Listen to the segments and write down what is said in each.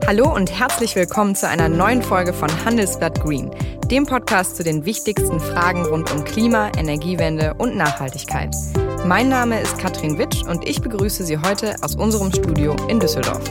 Hallo und herzlich willkommen zu einer neuen Folge von Handelsblatt Green, dem Podcast zu den wichtigsten Fragen rund um Klima, Energiewende und Nachhaltigkeit. Mein Name ist Katrin Witsch und ich begrüße Sie heute aus unserem Studio in Düsseldorf.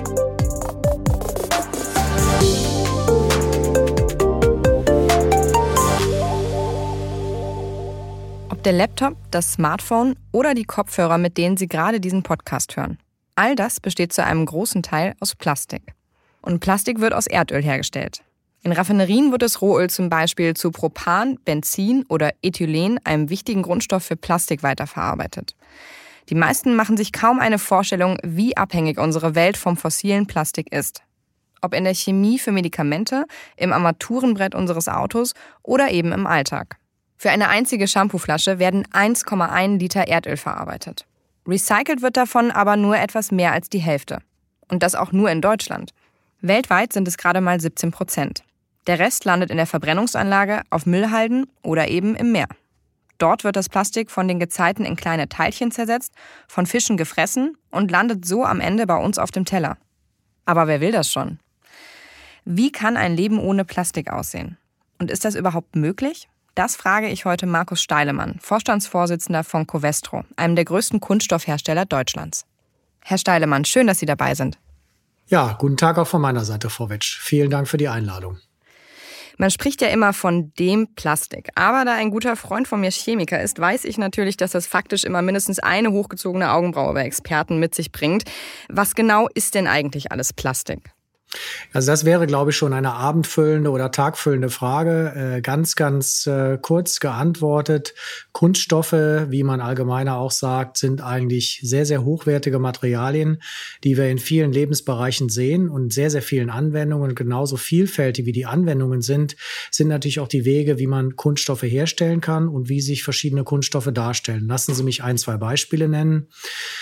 Ob der Laptop, das Smartphone oder die Kopfhörer, mit denen Sie gerade diesen Podcast hören. All das besteht zu einem großen Teil aus Plastik. Und Plastik wird aus Erdöl hergestellt. In Raffinerien wird das Rohöl zum Beispiel zu Propan, Benzin oder Ethylen, einem wichtigen Grundstoff für Plastik, weiterverarbeitet. Die meisten machen sich kaum eine Vorstellung, wie abhängig unsere Welt vom fossilen Plastik ist. Ob in der Chemie für Medikamente, im Armaturenbrett unseres Autos oder eben im Alltag. Für eine einzige Shampooflasche werden 1,1 Liter Erdöl verarbeitet. Recycelt wird davon aber nur etwas mehr als die Hälfte. Und das auch nur in Deutschland. Weltweit sind es gerade mal 17%. Der Rest landet in der Verbrennungsanlage, auf Müllhalden oder eben im Meer. Dort wird das Plastik von den Gezeiten in kleine Teilchen zersetzt, von Fischen gefressen und landet so am Ende bei uns auf dem Teller. Aber wer will das schon? Wie kann ein Leben ohne Plastik aussehen? Und ist das überhaupt möglich? Das frage ich heute Markus Steilemann, Vorstandsvorsitzender von Covestro, einem der größten Kunststoffhersteller Deutschlands. Herr Steilemann, schön, dass Sie dabei sind. Ja, guten Tag auch von meiner Seite, Frau Witsch. Vielen Dank für die Einladung. Man spricht ja immer von dem Plastik. Aber da ein guter Freund von mir Chemiker ist, weiß ich natürlich, dass das faktisch immer mindestens eine hochgezogene Augenbraue bei Experten mit sich bringt. Was genau ist denn eigentlich alles Plastik? Also das wäre, glaube ich, schon eine abendfüllende oder tagfüllende Frage. Ganz kurz geantwortet. Kunststoffe, wie man allgemeiner auch sagt, sind eigentlich sehr, sehr hochwertige Materialien, die wir in vielen Lebensbereichen sehen und sehr, sehr vielen Anwendungen. Genauso vielfältig wie die Anwendungen sind natürlich auch die Wege, wie man Kunststoffe herstellen kann und wie sich verschiedene Kunststoffe darstellen. Lassen Sie mich 1, 2 Beispiele nennen.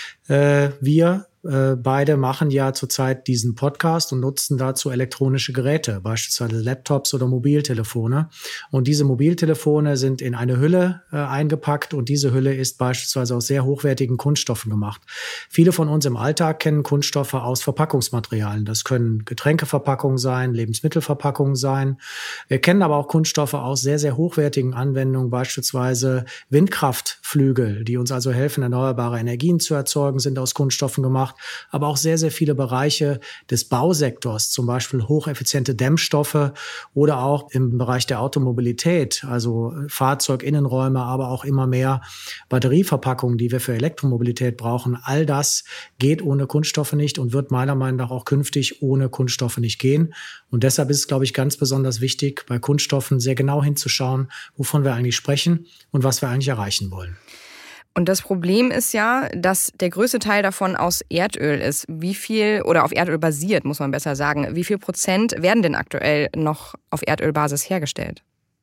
Wir beide machen ja zurzeit diesen Podcast und nutzen dazu elektronische Geräte, beispielsweise Laptops oder Mobiltelefone. Und diese Mobiltelefone sind in eine Hülle eingepackt und diese Hülle ist beispielsweise aus sehr hochwertigen Kunststoffen gemacht. Viele von uns im Alltag kennen Kunststoffe aus Verpackungsmaterialien. Das können Getränkeverpackungen sein, Lebensmittelverpackungen sein. Wir kennen aber auch Kunststoffe aus sehr, sehr hochwertigen Anwendungen, beispielsweise Windkraftflügel, die uns also helfen, erneuerbare Energien zu erzeugen, sind aus Kunststoffen gemacht. Aber auch sehr, sehr viele Bereiche des Bausektors, zum Beispiel hocheffiziente Dämmstoffe oder auch im Bereich der Automobilität, also Fahrzeuginnenräume, aber auch immer mehr Batterieverpackungen, die wir für Elektromobilität brauchen. All das geht ohne Kunststoffe nicht und wird meiner Meinung nach auch künftig ohne Kunststoffe nicht gehen. Und deshalb ist es, glaube ich, ganz besonders wichtig, bei Kunststoffen sehr genau hinzuschauen, wovon wir eigentlich sprechen und was wir eigentlich erreichen wollen. Und das Problem ist ja, dass der größte Teil davon aus Erdöl ist. Wie viel, oder auf Erdöl basiert, muss man besser sagen, wie viel Prozent werden denn aktuell noch auf Erdölbasis hergestellt?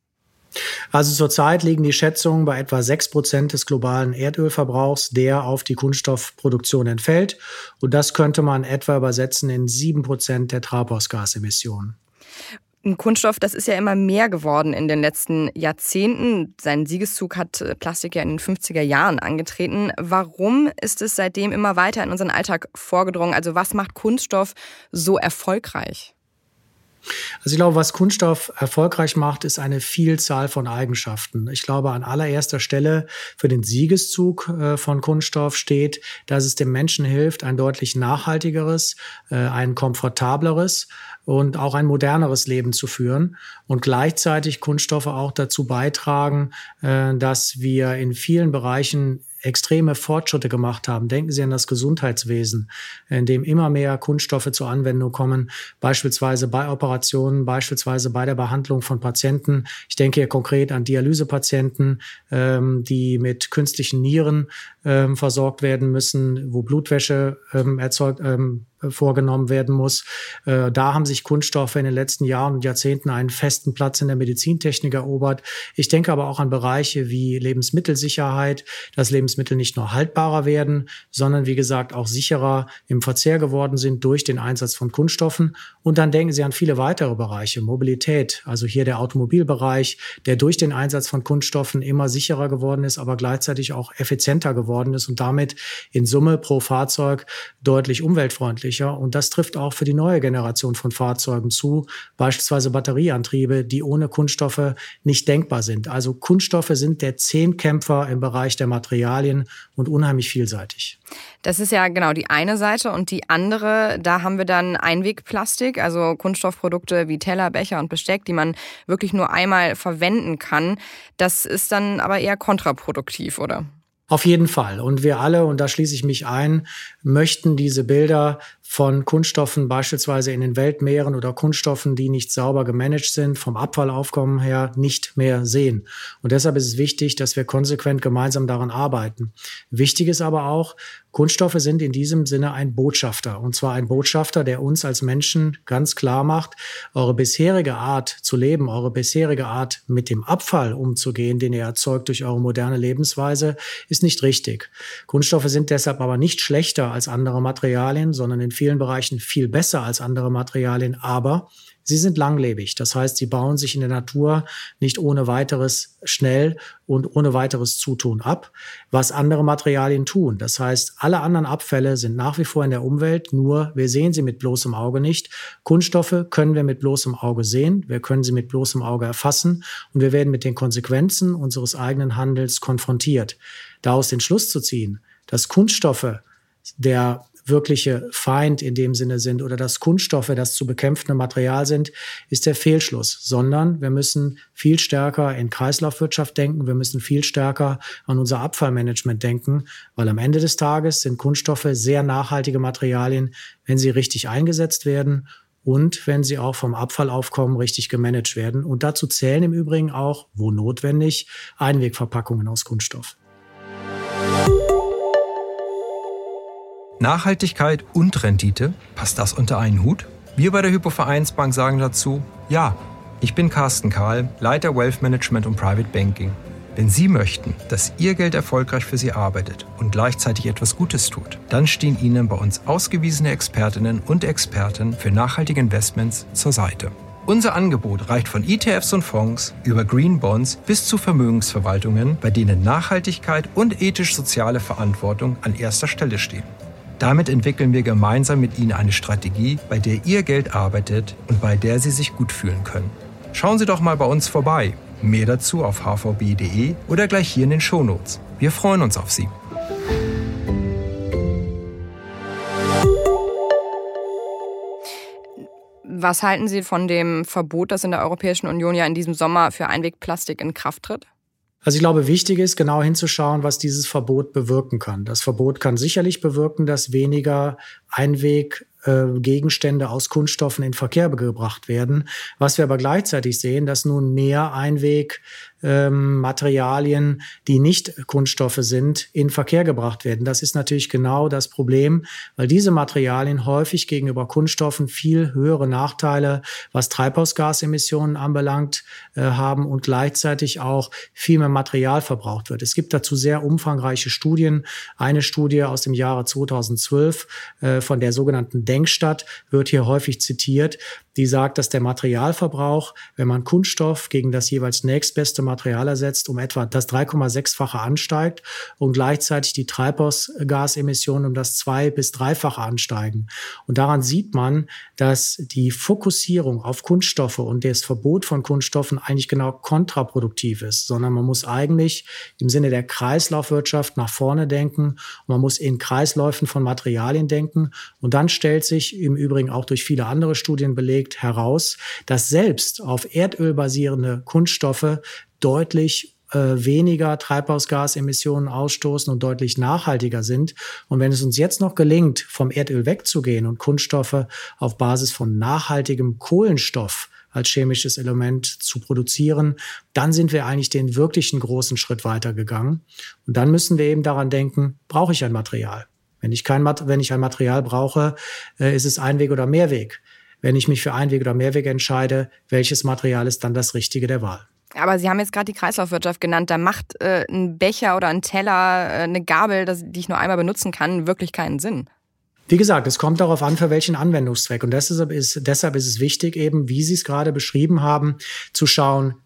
Also zurzeit liegen die Schätzungen bei etwa 6% des globalen Erdölverbrauchs, der auf die Kunststoffproduktion entfällt. Und das könnte man etwa übersetzen in 7% der Treibhausgasemissionen. Ein Kunststoff, das ist ja immer mehr geworden in den letzten Jahrzehnten. Seinen Siegeszug hat Plastik ja in den 50er Jahren angetreten. Warum ist es seitdem immer weiter in unseren Alltag vorgedrungen? Also was macht Kunststoff so erfolgreich? Also ich glaube, was Kunststoff erfolgreich macht, ist eine Vielzahl von Eigenschaften. Ich glaube, an allererster Stelle für den Siegeszug von Kunststoff steht, dass es dem Menschen hilft, ein deutlich nachhaltigeres, ein komfortableres und auch ein moderneres Leben zu führen und gleichzeitig Kunststoffe auch dazu beitragen, dass wir in vielen Bereichen extreme Fortschritte gemacht haben. Denken Sie an das Gesundheitswesen, in dem immer mehr Kunststoffe zur Anwendung kommen, beispielsweise bei Operationen, beispielsweise bei der Behandlung von Patienten. Ich denke hier konkret an Dialysepatienten, die mit künstlichen Nieren versorgt werden müssen, wo Blutwäsche vorgenommen werden muss. Da haben sich Kunststoffe in den letzten Jahren und Jahrzehnten einen festen Platz in der Medizintechnik erobert. Ich denke aber auch an Bereiche wie Lebensmittelsicherheit, dass Lebensmittel nicht nur haltbarer werden, sondern wie gesagt auch sicherer im Verzehr geworden sind durch den Einsatz von Kunststoffen. Und dann denken Sie an viele weitere Bereiche, Mobilität, also hier der Automobilbereich, der durch den Einsatz von Kunststoffen immer sicherer geworden ist, aber gleichzeitig auch effizienter geworden ist und damit in Summe pro Fahrzeug deutlich umweltfreundlicher nachhaltiger. Und das trifft auch für die neue Generation von Fahrzeugen zu, beispielsweise Batterieantriebe, die ohne Kunststoffe nicht denkbar sind. Also Kunststoffe sind der Zehnkämpfer im Bereich der Materialien und unheimlich vielseitig. Das ist ja genau die eine Seite und die andere, da haben wir dann Einwegplastik, also Kunststoffprodukte wie Teller, Becher und Besteck, die man wirklich nur einmal verwenden kann. Das ist dann aber eher kontraproduktiv, oder? Auf jeden Fall. Und wir alle, und da schließe ich mich ein, möchten diese Bilder von Kunststoffen beispielsweise in den Weltmeeren oder Kunststoffen, die nicht sauber gemanagt sind, vom Abfallaufkommen her nicht mehr sehen. Und deshalb ist es wichtig, dass wir konsequent gemeinsam daran arbeiten. Wichtig ist aber auch, Kunststoffe sind in diesem Sinne ein Botschafter. Und zwar ein Botschafter, der uns als Menschen ganz klar macht, eure bisherige Art zu leben, eure bisherige Art mit dem Abfall umzugehen, den ihr erzeugt durch eure moderne Lebensweise, ist nicht richtig. Kunststoffe sind deshalb aber nicht schlechter als andere Materialien, sondern in vielen Bereichen viel besser als andere Materialien, aber sie sind langlebig. Das heißt, sie bauen sich in der Natur nicht ohne weiteres schnell und ohne weiteres Zutun ab, was andere Materialien tun. Das heißt, alle anderen Abfälle sind nach wie vor in der Umwelt, nur wir sehen sie mit bloßem Auge nicht. Kunststoffe können wir mit bloßem Auge sehen, wir können sie mit bloßem Auge erfassen und wir werden mit den Konsequenzen unseres eigenen Handels konfrontiert. Daraus den Schluss zu ziehen, dass Kunststoffe der wirkliche Feind in dem Sinne sind oder dass Kunststoffe das zu bekämpfende Material sind, ist der Fehlschluss, sondern wir müssen viel stärker in Kreislaufwirtschaft denken, wir müssen viel stärker an unser Abfallmanagement denken, weil am Ende des Tages sind Kunststoffe sehr nachhaltige Materialien, wenn sie richtig eingesetzt werden und wenn sie auch vom Abfallaufkommen richtig gemanagt werden. Und dazu zählen im Übrigen auch, wo notwendig, Einwegverpackungen aus Kunststoff. Nachhaltigkeit und Rendite, passt das unter einen Hut? Wir bei der Hypo-Vereinsbank sagen dazu, ja. Ich bin Carsten Kahl, Leiter Wealth Management und Private Banking. Wenn Sie möchten, dass Ihr Geld erfolgreich für Sie arbeitet und gleichzeitig etwas Gutes tut, dann stehen Ihnen bei uns ausgewiesene Expertinnen und Experten für nachhaltige Investments zur Seite. Unser Angebot reicht von ETFs und Fonds über Green Bonds bis zu Vermögensverwaltungen, bei denen Nachhaltigkeit und ethisch-soziale Verantwortung an erster Stelle stehen. Damit entwickeln wir gemeinsam mit Ihnen eine Strategie, bei der Ihr Geld arbeitet und bei der Sie sich gut fühlen können. Schauen Sie doch mal bei uns vorbei. Mehr dazu auf hvb.de oder gleich hier in den Shownotes. Wir freuen uns auf Sie. Was halten Sie von dem Verbot, das in der Europäischen Union ja in diesem Sommer für Einwegplastik in Kraft tritt? Also ich glaube, wichtig ist, genau hinzuschauen, was dieses Verbot bewirken kann. Das Verbot kann sicherlich bewirken, dass weniger Einweggegenstände aus Kunststoffen in Verkehr gebracht werden. Was wir aber gleichzeitig sehen, dass nun mehr Materialien, die nicht Kunststoffe sind, in Verkehr gebracht werden. Das ist natürlich genau das Problem, weil diese Materialien häufig gegenüber Kunststoffen viel höhere Nachteile, was Treibhausgasemissionen anbelangt, haben und gleichzeitig auch viel mehr Material verbraucht wird. Es gibt dazu sehr umfangreiche Studien. Eine Studie aus dem Jahre 2012 von der sogenannten Denkstadt wird hier häufig zitiert. Die sagt, dass der Materialverbrauch, wenn man Kunststoff gegen das jeweils nächstbeste Material ersetzt, um etwa das 3,6-fache ansteigt und gleichzeitig die Treibhausgasemissionen um das 2- bis 3-fache ansteigen. Und daran sieht man, dass die Fokussierung auf Kunststoffe und das Verbot von Kunststoffen eigentlich genau kontraproduktiv ist, sondern man muss eigentlich im Sinne der Kreislaufwirtschaft nach vorne denken und man muss in Kreisläufen von Materialien denken. Und dann stellt sich im Übrigen auch durch viele andere Studien belegt heraus, dass selbst auf Erdöl basierende Kunststoffe deutlich weniger Treibhausgasemissionen ausstoßen und deutlich nachhaltiger sind. Und wenn es uns jetzt noch gelingt, vom Erdöl wegzugehen und Kunststoffe auf Basis von nachhaltigem Kohlenstoff als chemisches Element zu produzieren, dann sind wir eigentlich den wirklichen großen Schritt weitergegangen. Und dann müssen wir eben daran denken, brauche ich ein Material? Wenn ich ein Material brauche, ist es Einweg oder Mehrweg. Wenn ich mich für Einweg oder Mehrweg entscheide, welches Material ist dann das Richtige der Wahl? Aber Sie haben jetzt gerade die Kreislaufwirtschaft genannt. Da macht ein Becher oder ein Teller, eine Gabel, die ich nur einmal benutzen kann, wirklich keinen Sinn. Wie gesagt, es kommt darauf an, für welchen Anwendungszweck. Und deshalb ist es wichtig, eben, wie Sie es gerade beschrieben haben, zu schauen,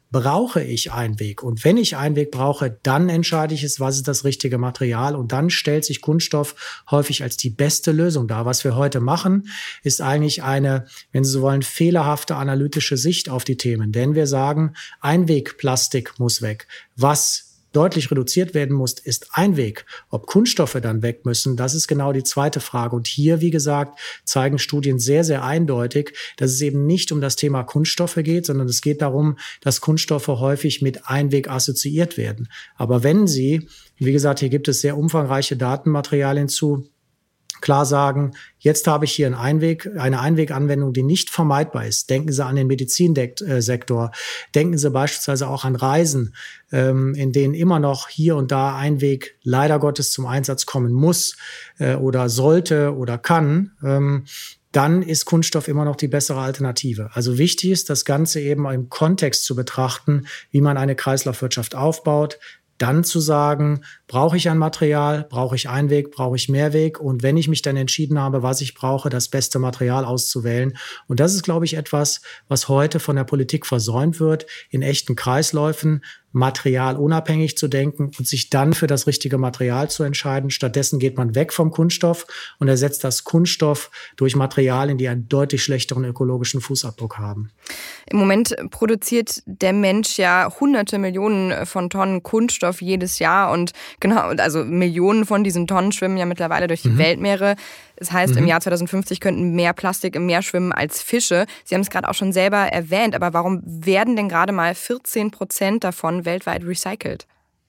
brauche ich Einweg? Und wenn ich Einweg brauche, dann entscheide ich es, was ist das richtige Material? Und dann stellt sich Kunststoff häufig als die beste Lösung dar. Was wir heute machen, ist eigentlich eine, wenn Sie so wollen, fehlerhafte analytische Sicht auf die Themen. Denn wir sagen, Einwegplastik muss weg. Was deutlich reduziert werden muss, ist Einweg. Ob Kunststoffe dann weg müssen, das ist genau die zweite Frage. Und hier, wie gesagt, zeigen Studien sehr, sehr eindeutig, dass es eben nicht um das Thema Kunststoffe geht, sondern es geht darum, dass Kunststoffe häufig mit Einweg assoziiert werden. Aber wenn Sie, wie gesagt, hier gibt es sehr umfangreiche Datenmaterialien zu, klar sagen, jetzt habe ich hier eine Einweganwendung, die nicht vermeidbar ist. Denken Sie an den Medizinsektor. Denken Sie beispielsweise auch an Reisen, in denen immer noch hier und da Einweg leider Gottes zum Einsatz kommen muss oder sollte oder kann. Dann ist Kunststoff immer noch die bessere Alternative. Also wichtig ist, das Ganze eben im Kontext zu betrachten, wie man eine Kreislaufwirtschaft aufbaut. Dann zu sagen, brauche ich ein Material, brauche ich Einweg, brauche ich Mehrweg? Und wenn ich mich dann entschieden habe, was ich brauche, das beste Material auszuwählen. Und das ist, glaube ich, etwas, was heute von der Politik versäumt wird, in echten Kreisläufen materialunabhängig zu denken und sich dann für das richtige Material zu entscheiden. Stattdessen geht man weg vom Kunststoff und ersetzt das Kunststoff durch Materialien, die einen deutlich schlechteren ökologischen Fußabdruck haben. Im Moment produziert der Mensch ja hunderte Millionen von Tonnen Kunststoff jedes Jahr und genau, also Millionen von diesen Tonnen schwimmen ja mittlerweile durch die Weltmeere. Das heißt, im Jahr 2050 könnten mehr Plastik im Meer schwimmen als Fische. Sie haben es gerade auch schon selber erwähnt, aber warum werden denn gerade mal 14% davon weltweit recycelt?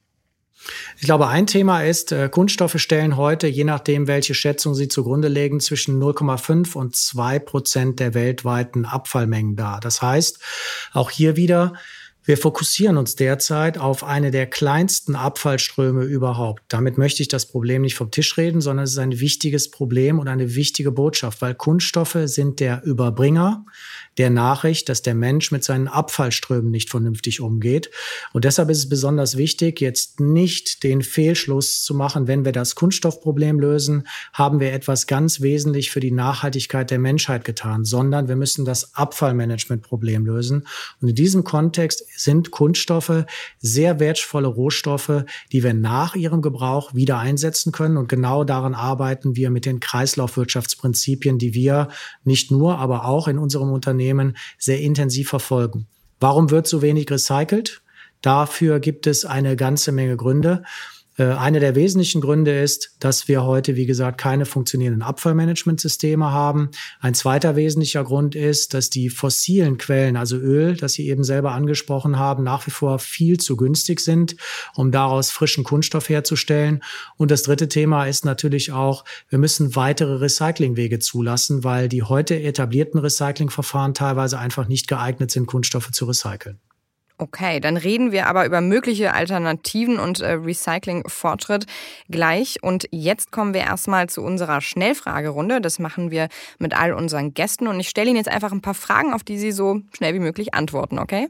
Ich glaube, ein Thema ist, Kunststoffe stellen heute, je nachdem, welche Schätzung Sie zugrunde legen, zwischen 0,5 und 2% der weltweiten Abfallmengen dar. Das heißt, auch hier wieder, wir fokussieren uns derzeit auf eine der kleinsten Abfallströme überhaupt. Damit möchte ich das Problem nicht vom Tisch reden, sondern es ist ein wichtiges Problem und eine wichtige Botschaft, weil Kunststoffe sind der Überbringer der Nachricht, dass der Mensch mit seinen Abfallströmen nicht vernünftig umgeht. Und deshalb ist es besonders wichtig, jetzt nicht den Fehlschluss zu machen, wenn wir das Kunststoffproblem lösen, haben wir etwas ganz wesentlich für die Nachhaltigkeit der Menschheit getan, sondern wir müssen das Abfallmanagementproblem lösen. Und in diesem Kontext sind Kunststoffe sehr wertvolle Rohstoffe, die wir nach ihrem Gebrauch wieder einsetzen können. Und genau daran arbeiten wir mit den Kreislaufwirtschaftsprinzipien, die wir nicht nur, aber auch in unserem Unternehmen sehr intensiv verfolgen. Warum wird so wenig recycelt? Dafür gibt es eine ganze Menge Gründe. Einer der wesentlichen Gründe ist, dass wir heute, wie gesagt, keine funktionierenden Abfallmanagementsysteme haben. Ein zweiter wesentlicher Grund ist, dass die fossilen Quellen, also Öl, das Sie eben selber angesprochen haben, nach wie vor viel zu günstig sind, um daraus frischen Kunststoff herzustellen. Und das dritte Thema ist natürlich auch, wir müssen weitere Recyclingwege zulassen, weil die heute etablierten Recyclingverfahren teilweise einfach nicht geeignet sind, Kunststoffe zu recyceln. Okay, dann reden wir aber über mögliche Alternativen und Recycling-Fortschritt gleich. Und jetzt kommen wir erstmal zu unserer Schnellfragerunde. Das machen wir mit all unseren Gästen. Und ich stelle Ihnen jetzt einfach ein paar Fragen, auf die Sie so schnell wie möglich antworten, okay?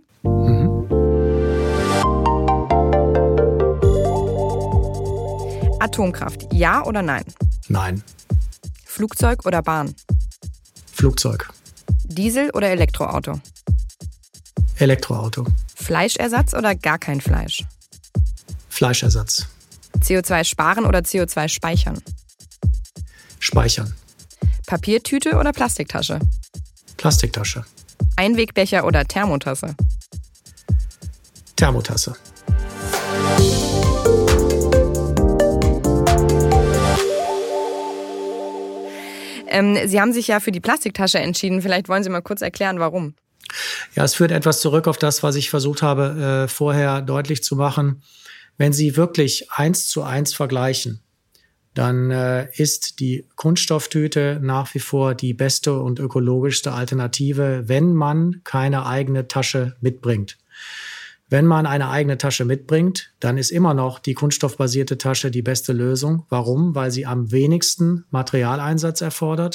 Atomkraft, ja oder nein? Nein. Flugzeug oder Bahn? Flugzeug. Diesel oder Elektroauto? Elektroauto. Fleischersatz oder gar kein Fleisch? Fleischersatz. CO2 sparen oder CO2 speichern? Speichern. Papiertüte oder Plastiktasche? Plastiktasche. Einwegbecher oder Thermotasse? Thermotasse. Sie haben sich ja für die Plastiktasche entschieden. Vielleicht wollen Sie mal kurz erklären, warum. Ja, es führt etwas zurück auf das, was ich versucht habe, vorher deutlich zu machen. Wenn Sie wirklich 1:1 vergleichen, dann ist die Kunststofftüte nach wie vor die beste und ökologischste Alternative, wenn man keine eigene Tasche mitbringt. Wenn man eine eigene Tasche mitbringt, dann ist immer noch die kunststoffbasierte Tasche die beste Lösung. Warum? Weil sie am wenigsten Materialeinsatz erfordert.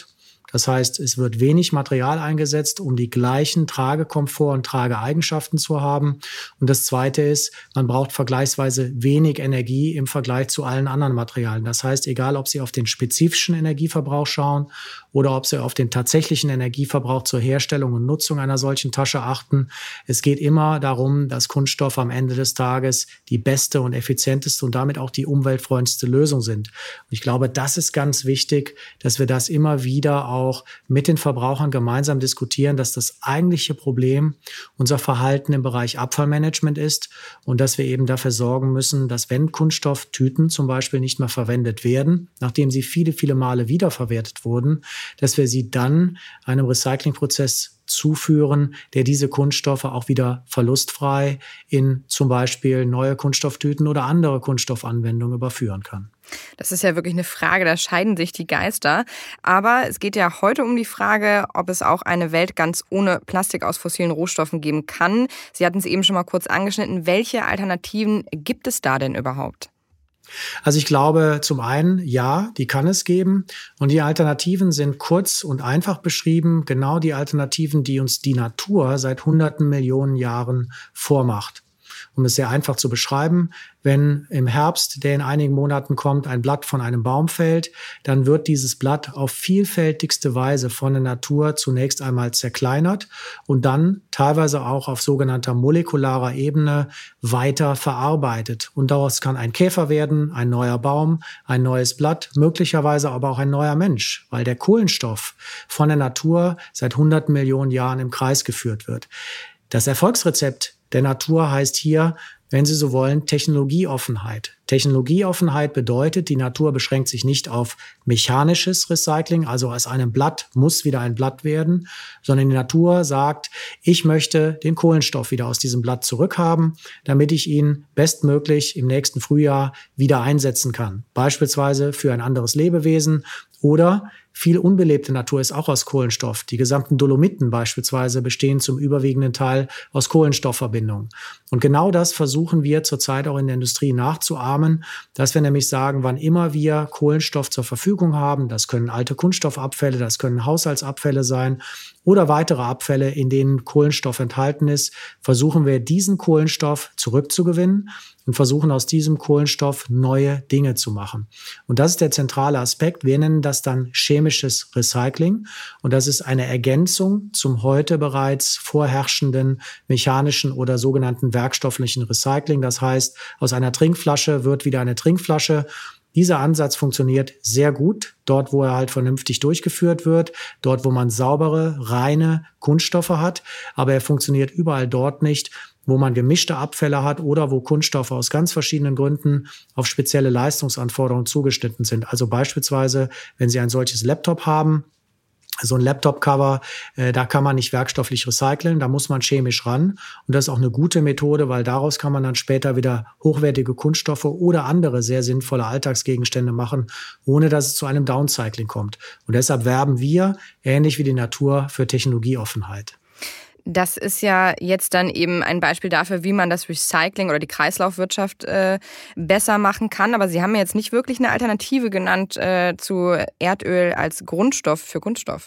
Das heißt, es wird wenig Material eingesetzt, um die gleichen Tragekomfort und Trageeigenschaften zu haben. Und das Zweite ist, man braucht vergleichsweise wenig Energie im Vergleich zu allen anderen Materialien. Das heißt, egal ob Sie auf den spezifischen Energieverbrauch schauen oder ob Sie auf den tatsächlichen Energieverbrauch zur Herstellung und Nutzung einer solchen Tasche achten, es geht immer darum, dass Kunststoffe am Ende des Tages die beste und effizienteste und damit auch die umweltfreundlichste Lösung sind. Und ich glaube, das ist ganz wichtig, dass wir das immer wieder auch mit den Verbrauchern gemeinsam diskutieren, dass das eigentliche Problem unser Verhalten im Bereich Abfallmanagement ist und dass wir eben dafür sorgen müssen, dass wenn Kunststofftüten zum Beispiel nicht mehr verwendet werden, nachdem sie viele, viele Male wiederverwertet wurden, dass wir sie dann einem Recyclingprozess zuführen, der diese Kunststoffe auch wieder verlustfrei in zum Beispiel neue Kunststofftüten oder andere Kunststoffanwendungen überführen kann. Das ist ja wirklich eine Frage, da scheiden sich die Geister. Aber es geht ja heute um die Frage, ob es auch eine Welt ganz ohne Plastik aus fossilen Rohstoffen geben kann. Sie hatten es eben schon mal kurz angeschnitten. Welche Alternativen gibt es da denn überhaupt? Also ich glaube, zum einen, ja, die kann es geben. Und die Alternativen sind kurz und einfach beschrieben, genau die Alternativen, die uns die Natur seit hunderten Millionen Jahren vormacht. Um es sehr einfach zu beschreiben, wenn im Herbst, der in einigen Monaten kommt, ein Blatt von einem Baum fällt, dann wird dieses Blatt auf vielfältigste Weise von der Natur zunächst einmal zerkleinert und dann teilweise auch auf sogenannter molekularer Ebene weiter verarbeitet. Und daraus kann ein Käfer werden, ein neuer Baum, ein neues Blatt, möglicherweise aber auch ein neuer Mensch, weil der Kohlenstoff von der Natur seit hunderten Millionen Jahren im Kreis geführt wird. Das Erfolgsrezept der Natur heißt hier, wenn Sie so wollen, Technologieoffenheit. Technologieoffenheit bedeutet, die Natur beschränkt sich nicht auf mechanisches Recycling, also aus einem Blatt muss wieder ein Blatt werden, sondern die Natur sagt, ich möchte den Kohlenstoff wieder aus diesem Blatt zurückhaben, damit ich ihn bestmöglich im nächsten Frühjahr wieder einsetzen kann. Beispielsweise für ein anderes Lebewesen oder viel unbelebte Natur ist auch aus Kohlenstoff. Die gesamten Dolomiten beispielsweise bestehen zum überwiegenden Teil aus Kohlenstoffverbindungen. Und genau das versuchen wir zurzeit auch in der Industrie nachzuahmen, dass wir nämlich sagen, wann immer wir Kohlenstoff zur Verfügung haben, das können alte Kunststoffabfälle, das können Haushaltsabfälle sein oder weitere Abfälle, in denen Kohlenstoff enthalten ist, versuchen wir diesen Kohlenstoff zurückzugewinnen und versuchen aus diesem Kohlenstoff neue Dinge zu machen. Und das ist der zentrale Aspekt. Wir nennen das dann chemisches Recycling. Und das ist eine Ergänzung zum heute bereits vorherrschenden mechanischen oder sogenannten werkstofflichen Recycling. Das heißt, aus einer Trinkflasche wird wieder eine Trinkflasche. Dieser Ansatz funktioniert sehr gut, dort, wo er halt vernünftig durchgeführt wird, dort, wo man saubere, reine Kunststoffe hat. Aber er funktioniert überall dort nicht, wo man gemischte Abfälle hat oder wo Kunststoffe aus ganz verschiedenen Gründen auf spezielle Leistungsanforderungen zugeschnitten sind. Also beispielsweise, wenn Sie ein solches Laptop haben, so ein Laptop-Cover, da kann man nicht werkstofflich recyceln, da muss man chemisch ran. Und das ist auch eine gute Methode, weil daraus kann man dann später wieder hochwertige Kunststoffe oder andere sehr sinnvolle Alltagsgegenstände machen, ohne dass es zu einem Downcycling kommt. Und deshalb werben wir, ähnlich wie die Natur, für Technologieoffenheit. Das ist ja jetzt dann eben ein Beispiel dafür, wie man das Recycling oder die Kreislaufwirtschaft besser machen kann. Aber Sie haben ja jetzt nicht wirklich eine Alternative genannt zu Erdöl als Grundstoff für Kunststoff.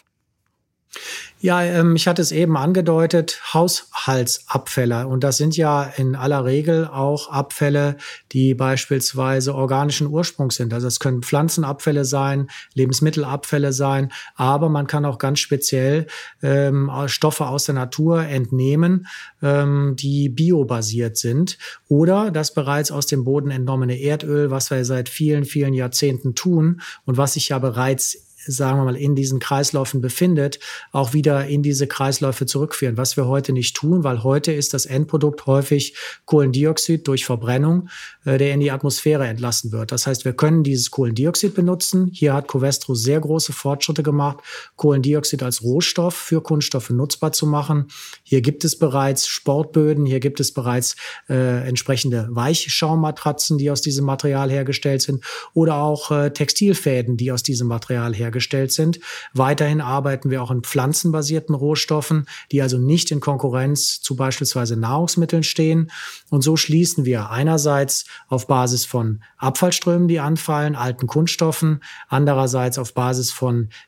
Ja, ich hatte es eben angedeutet, Haushaltsabfälle. Und das sind ja in aller Regel auch Abfälle, die beispielsweise organischen Ursprungs sind. Also es können Pflanzenabfälle sein, Lebensmittelabfälle sein, aber man kann auch ganz speziell Stoffe aus der Natur entnehmen, die biobasiert sind. Oder das bereits aus dem Boden entnommene Erdöl, was wir seit vielen, vielen Jahrzehnten tun und was sich ja bereits, sagen wir mal, in diesen Kreisläufen befindet, auch wieder in diese Kreisläufe zurückführen. Was wir heute nicht tun, weil heute ist das Endprodukt häufig Kohlendioxid durch Verbrennung, der in die Atmosphäre entlassen wird. Das heißt, wir können dieses Kohlendioxid benutzen. Hier hat Covestro sehr große Fortschritte gemacht, Kohlendioxid als Rohstoff für Kunststoffe nutzbar zu machen. Hier gibt es bereits Sportböden, hier gibt es bereits entsprechende Weichschaummatratzen, die aus diesem Material hergestellt sind, oder auch Textilfäden, die aus diesem Material hergestellt sind. Weiterhin arbeiten wir auch in pflanzenbasierten Rohstoffen, die also nicht in Konkurrenz zu beispielsweise Nahrungsmitteln stehen. Und so schließen wir einerseits auf Basis von Abfallströmen, die anfallen, alten Kunststoffen, andererseits auf Basis von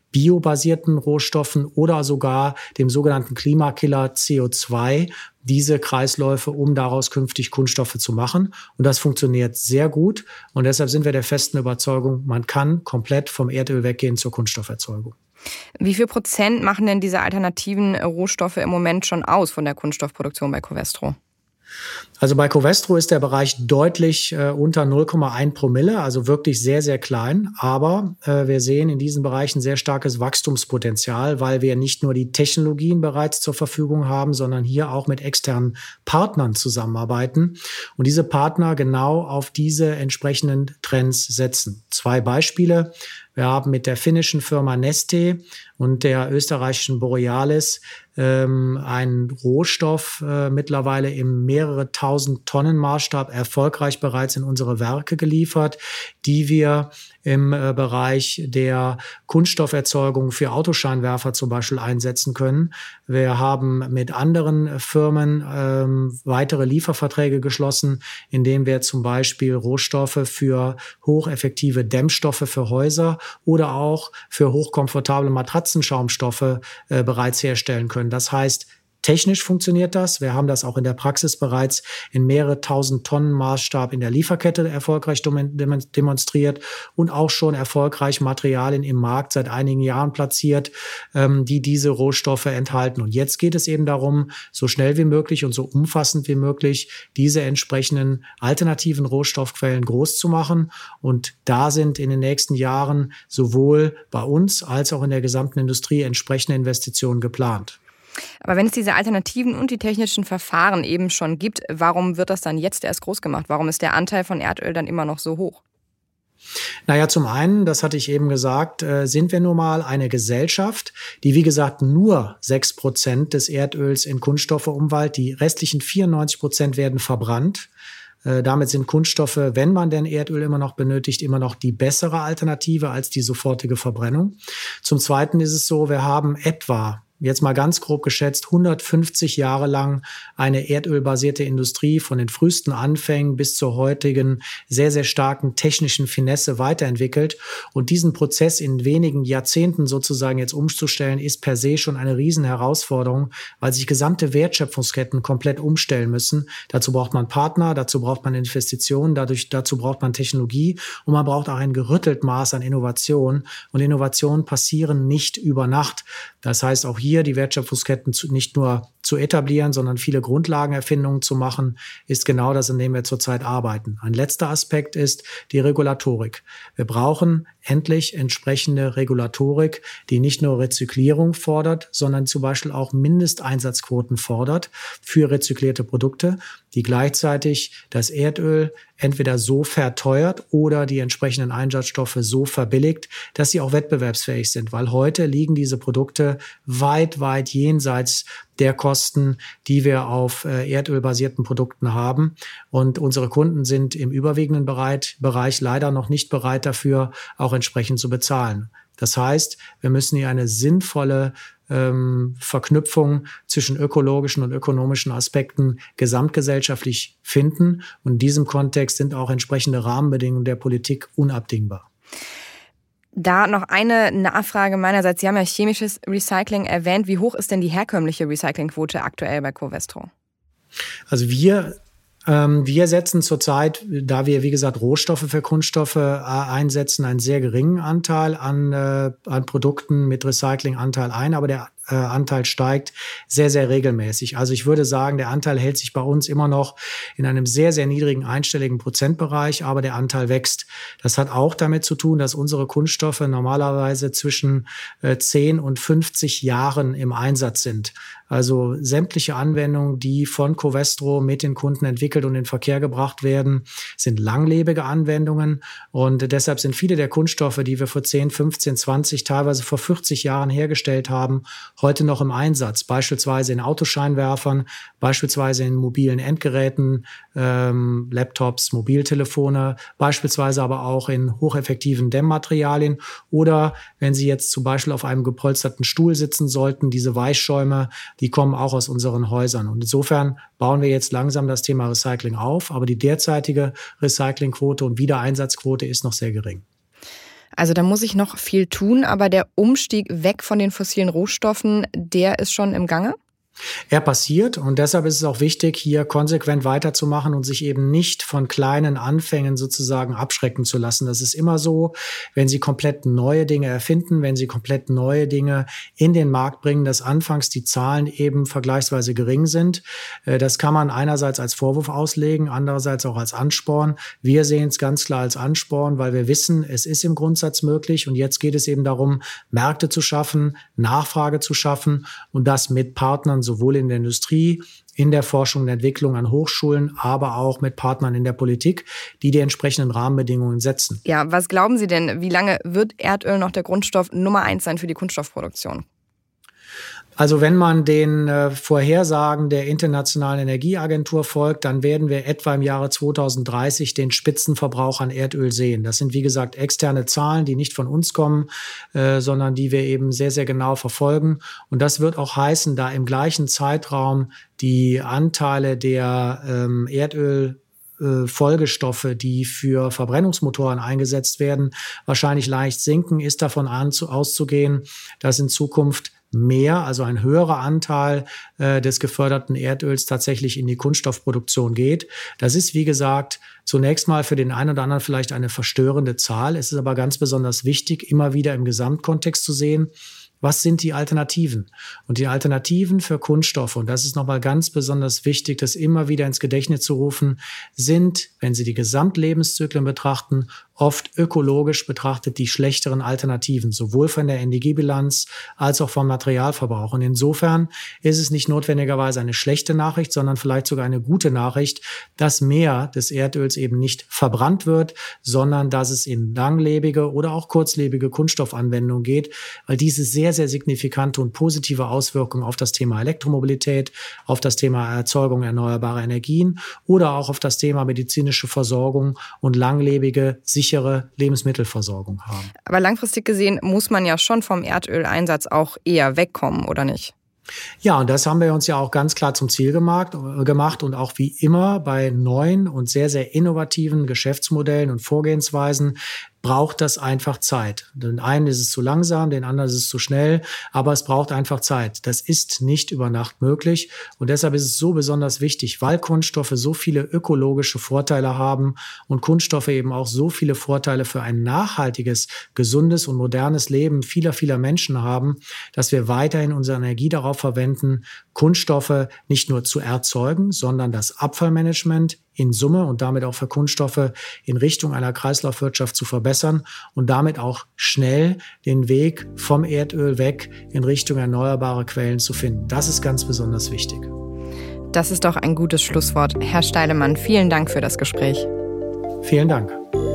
biobasierten Rohstoffen oder sogar dem sogenannten Klimakiller CO2 diese Kreisläufe, um daraus künftig Kunststoffe zu machen. Und das funktioniert sehr gut. Und deshalb sind wir der festen Überzeugung, man kann komplett vom Erdöl weggehen zur Kunststofferzeugung. Wie viel Prozent machen denn diese alternativen Rohstoffe im Moment schon aus von der Kunststoffproduktion bei Covestro? Also bei Covestro ist der Bereich deutlich unter 0,1 Promille, also wirklich sehr, sehr klein. Aber wir sehen in diesen Bereichen sehr starkes Wachstumspotenzial, weil wir nicht nur die Technologien bereits zur Verfügung haben, sondern hier auch mit externen Partnern zusammenarbeiten und diese Partner genau auf diese entsprechenden Trends setzen. 2 Beispiele. Wir haben mit der finnischen Firma Neste und der österreichischen Borealis einen Rohstoff mittlerweile im mehrere tausend Tonnen Maßstab erfolgreich bereits in unsere Werke geliefert, die wir im Bereich der Kunststofferzeugung für Autoscheinwerfer zum Beispiel einsetzen können. Wir haben mit anderen Firmen weitere Lieferverträge geschlossen, indem wir zum Beispiel Rohstoffe für hocheffektive Dämmstoffe für Häuser oder auch für hochkomfortable Matratzenschaumstoffe bereits herstellen können. Das heißt, technisch funktioniert das. Wir haben das auch in der Praxis bereits in mehrere tausend Tonnen Maßstab in der Lieferkette erfolgreich demonstriert und auch schon erfolgreich Materialien im Markt seit einigen Jahren platziert, die diese Rohstoffe enthalten. Und jetzt geht es eben darum, so schnell wie möglich und so umfassend wie möglich diese entsprechenden alternativen Rohstoffquellen groß zu machen. Und da sind in den nächsten Jahren sowohl bei uns als auch in der gesamten Industrie entsprechende Investitionen geplant. Aber wenn es diese Alternativen und die technischen Verfahren eben schon gibt, warum wird das dann jetzt erst groß gemacht? Warum ist der Anteil von Erdöl dann immer noch so hoch? Naja, zum einen, das hatte ich eben gesagt, sind wir nun mal eine Gesellschaft, die, wie gesagt, nur 6% des Erdöls in Kunststoffe umwandelt. Die restlichen 94% werden verbrannt. Damit sind Kunststoffe, wenn man denn Erdöl immer noch benötigt, immer noch die bessere Alternative als die sofortige Verbrennung. Zum Zweiten ist es so, wir haben etwa, jetzt mal ganz grob geschätzt, 150 Jahre lang eine erdölbasierte Industrie von den frühesten Anfängen bis zur heutigen sehr, sehr starken technischen Finesse weiterentwickelt. Und diesen Prozess in wenigen Jahrzehnten sozusagen jetzt umzustellen, ist per se schon eine riesen Herausforderung, weil sich gesamte Wertschöpfungsketten komplett umstellen müssen. Dazu braucht man Partner, dazu braucht man Investitionen, dazu braucht man Technologie und man braucht auch ein gerüttelt Maß an Innovation. Und Innovationen passieren nicht über Nacht. Das heißt, auch hier die Wertschöpfungsketten nicht nur zu etablieren, sondern viele Grundlagenerfindungen zu machen, ist genau das, an dem wir zurzeit arbeiten. Ein letzter Aspekt ist die Regulatorik. Wir brauchen endlich entsprechende Regulatorik, die nicht nur Rezyklierung fordert, sondern zum Beispiel auch Mindesteinsatzquoten fordert für rezyklierte Produkte, die gleichzeitig das Erdöl entweder so verteuert oder die entsprechenden Einsatzstoffe so verbilligt, dass sie auch wettbewerbsfähig sind, weil heute liegen diese Produkte weit, weit jenseits der Kosten, die wir auf erdölbasierten Produkten haben. Und unsere Kunden sind im überwiegenden Bereich leider noch nicht bereit dafür, auch entsprechend zu bezahlen. Das heißt, wir müssen hier eine sinnvolle Verknüpfung zwischen ökologischen und ökonomischen Aspekten gesamtgesellschaftlich finden. Und in diesem Kontext sind auch entsprechende Rahmenbedingungen der Politik unabdingbar. Da noch eine Nachfrage meinerseits. Sie haben ja chemisches Recycling erwähnt. Wie hoch ist denn die herkömmliche Recyclingquote aktuell bei Covestro? Also wir setzen zurzeit, da wir, wie gesagt, Rohstoffe für Kunststoffe einsetzen, einen sehr geringen Anteil an Produkten mit Recyclinganteil ein, aber der Anteil steigt sehr, sehr regelmäßig. Also ich würde sagen, der Anteil hält sich bei uns immer noch in einem sehr, sehr niedrigen einstelligen Prozentbereich, aber der Anteil wächst. Das hat auch damit zu tun, dass unsere Kunststoffe normalerweise zwischen 10 und 50 Jahren im Einsatz sind. Also sämtliche Anwendungen, die von Covestro mit den Kunden entwickelt und in Verkehr gebracht werden, sind langlebige Anwendungen. Und deshalb sind viele der Kunststoffe, die wir vor 10, 15, 20, teilweise vor 40 Jahren hergestellt haben, heute noch im Einsatz. Beispielsweise in Autoscheinwerfern, beispielsweise in mobilen Endgeräten, Laptops, Mobiltelefone, beispielsweise aber auch in hocheffektiven Dämmmaterialien. Oder wenn Sie jetzt zum Beispiel auf einem gepolsterten Stuhl sitzen sollten, diese Weichschäume, die kommen auch aus unseren Häusern. Und insofern bauen wir jetzt langsam das Thema Recycling auf. Aber die derzeitige Recyclingquote und Wiedereinsatzquote ist noch sehr gering. Also da muss ich noch viel tun, aber der Umstieg weg von den fossilen Rohstoffen, der ist schon im Gange? Er passiert und deshalb ist es auch wichtig, hier konsequent weiterzumachen und sich eben nicht von kleinen Anfängen sozusagen abschrecken zu lassen. Das ist immer so, wenn Sie komplett neue Dinge erfinden, wenn Sie komplett neue Dinge in den Markt bringen, dass anfangs die Zahlen eben vergleichsweise gering sind. Das kann man einerseits als Vorwurf auslegen, andererseits auch als Ansporn. Wir sehen es ganz klar als Ansporn, weil wir wissen, es ist im Grundsatz möglich und jetzt geht es eben darum, Märkte zu schaffen, Nachfrage zu schaffen und das mit Partnern sowohl in der Industrie, in der Forschung und Entwicklung an Hochschulen, aber auch mit Partnern in der Politik, die die entsprechenden Rahmenbedingungen setzen. Ja, was glauben Sie denn, wie lange wird Erdöl noch der Grundstoff Nummer 1 sein für die Kunststoffproduktion? Also wenn man den Vorhersagen der Internationalen Energieagentur folgt, dann werden wir etwa im Jahre 2030 den Spitzenverbrauch an Erdöl sehen. Das sind, wie gesagt, externe Zahlen, die nicht von uns kommen, sondern die wir eben sehr, sehr genau verfolgen. Und das wird auch heißen, da im gleichen Zeitraum die Anteile der Erdölfolgestoffe, die für Verbrennungsmotoren eingesetzt werden, wahrscheinlich leicht sinken, ist davon auszugehen, dass in Zukunft mehr, also ein höherer Anteil des geförderten Erdöls tatsächlich in die Kunststoffproduktion geht. Das ist, wie gesagt, zunächst mal für den einen oder anderen vielleicht eine verstörende Zahl. Es ist aber ganz besonders wichtig, immer wieder im Gesamtkontext zu sehen, was sind die Alternativen? Und die Alternativen für Kunststoffe, und das ist nochmal ganz besonders wichtig, das immer wieder ins Gedächtnis zu rufen, sind, wenn Sie die Gesamtlebenszyklen betrachten, oft ökologisch betrachtet die schlechteren Alternativen, sowohl von der Energiebilanz als auch vom Materialverbrauch. Und insofern ist es nicht notwendigerweise eine schlechte Nachricht, sondern vielleicht sogar eine gute Nachricht, dass mehr des Erdöls eben nicht verbrannt wird, sondern dass es in langlebige oder auch kurzlebige Kunststoffanwendungen geht, weil diese sehr, sehr signifikante und positive Auswirkungen auf das Thema Elektromobilität, auf das Thema Erzeugung erneuerbarer Energien oder auch auf das Thema medizinische Versorgung und langlebige, sichere Lebensmittelversorgung haben. Aber langfristig gesehen muss man ja schon vom Erdöleinsatz auch eher wegkommen, oder nicht? Ja, und das haben wir uns ja auch ganz klar zum Ziel gemacht und auch wie immer bei neuen und sehr, sehr innovativen Geschäftsmodellen und Vorgehensweisen braucht das einfach Zeit. Den einen ist es zu langsam, den anderen ist es zu schnell, aber es braucht einfach Zeit. Das ist nicht über Nacht möglich und deshalb ist es so besonders wichtig, weil Kunststoffe so viele ökologische Vorteile haben und Kunststoffe eben auch so viele Vorteile für ein nachhaltiges, gesundes und modernes Leben vieler, vieler Menschen haben, dass wir weiterhin unsere Energie darauf verwenden, Kunststoffe nicht nur zu erzeugen, sondern das Abfallmanagement in Summe und damit auch für Kunststoffe in Richtung einer Kreislaufwirtschaft zu verbessern und damit auch schnell den Weg vom Erdöl weg in Richtung erneuerbare Quellen zu finden. Das ist ganz besonders wichtig. Das ist doch ein gutes Schlusswort. Herr Steilemann, vielen Dank für das Gespräch. Vielen Dank.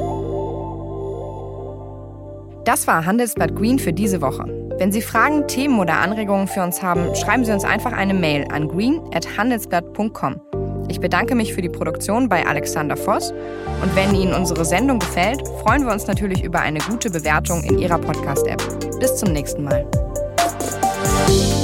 Das war Handelsblatt Green für diese Woche. Wenn Sie Fragen, Themen oder Anregungen für uns haben, schreiben Sie uns einfach eine Mail an green@handelsblatt.com. Ich bedanke mich für die Produktion bei Alexander Voss und wenn Ihnen unsere Sendung gefällt, freuen wir uns natürlich über eine gute Bewertung in Ihrer Podcast-App. Bis zum nächsten Mal.